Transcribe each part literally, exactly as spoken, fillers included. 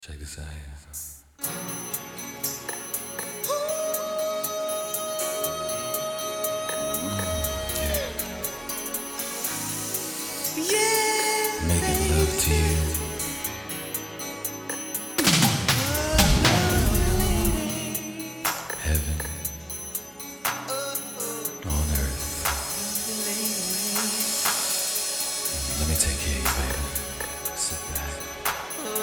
Check this out here. Yeah. Making love to you. Heaven on earth. Let me take care of you, baby. Sit back,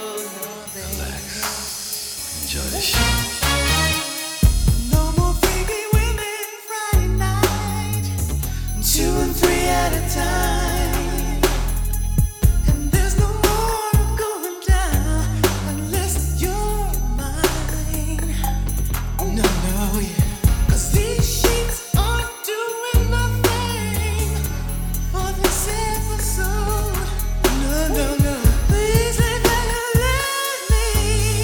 relax, enjoy this shit. No more freaky women Friday night, two and three at a time. And there's no more going down unless you're mine. No, no, yeah. 'Cause these sheets aren't doing nothing for this episode. No, no, no. Please let me let me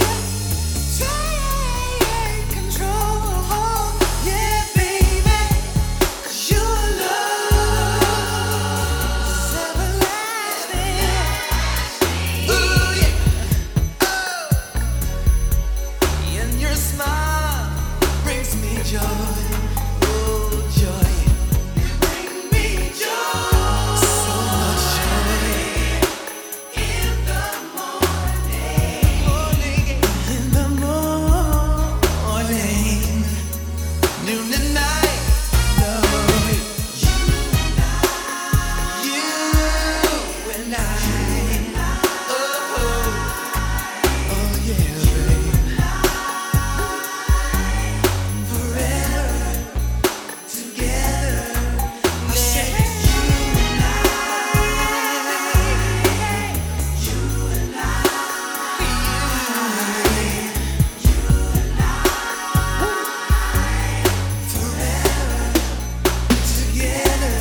take control. Yeah, baby. 'Cause your love is everlasting. Ooh, yeah. Oh. And your smile brings me joy. Oh, joy. You bring me joy. So much joy. In the morning. Morning. In the morning. Noon and night. No. You and I. You and I. Oh, oh yeah, baby. Forever together. I said you and I. You and I. You and I. Forever together.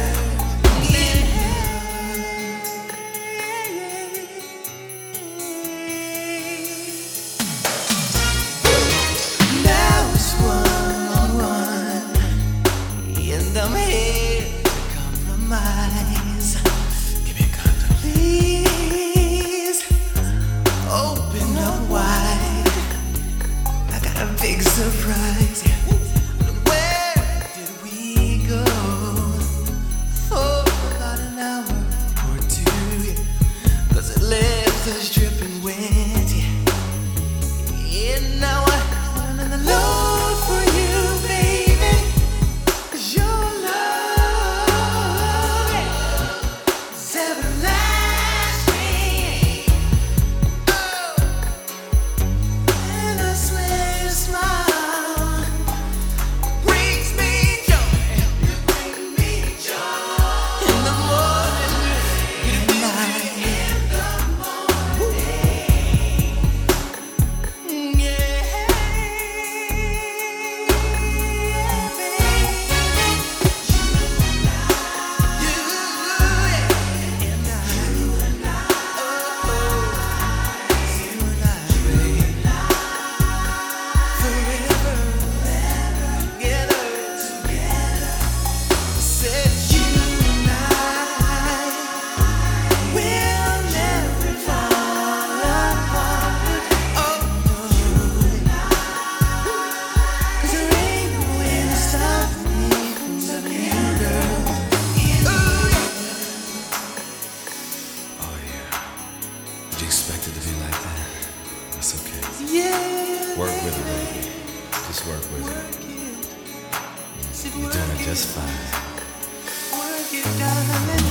Now it's one on one, and I'm here to compromise. Give me a condom. Please open up wide. I got a big surprise. Where did we go for about an hour or two? 'Cause it left us dripping wet. And now I'm in the Lord for you, baby. 'Cause your love is everlasting. Oh, and I swear your smile brings me joy. You bring me joy in the morning, in the night, in the morning. Yeah, baby. You and I, you and I, oh, you and I, baby. Forever, together, together. Said you and I will never fall apart. Oh no, 'cause there ain't no way to stop me from loving you, girl. Ooh, Oh yeah. Did you expect it to be like that? That's okay. yeah. Work with it, baby. Just work with it. You're doing it just fine. Work it, darling.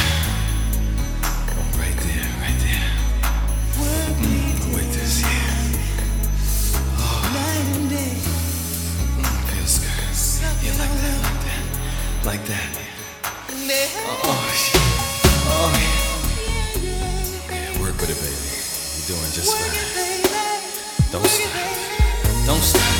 Right there, right there. Work it With this here. night and day. Feels good. Yeah, like that, like that. Like that. Oh, shit. Oh, yeah. Yeah, work with it, baby. You're doing just fine. Don't stop. Don't stop.